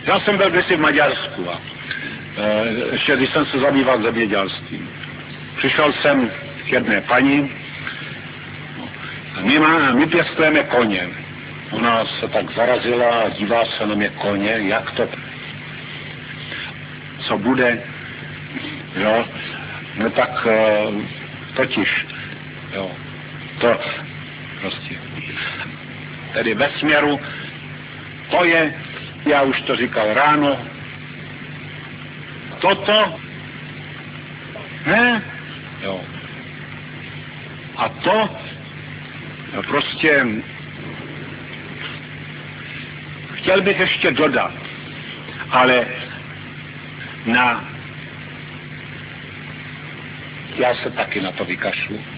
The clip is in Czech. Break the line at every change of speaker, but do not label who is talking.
Já jsem byl kdysi v Maďarsku a ještě když jsem se zabýval zemědělstvím. Přišel jsem k jedné paní, my pěstujeme koně. Ona se tak zarazila a dívá se na mě koně, jak to, co bude, jo, no tak totiž, jo, to prostě, tedy ve směru, to je, já už to říkal ráno, toto, ne, jo, a to, prostě, chtěl bych ještě dodat, ale já se taky na to vykašlu.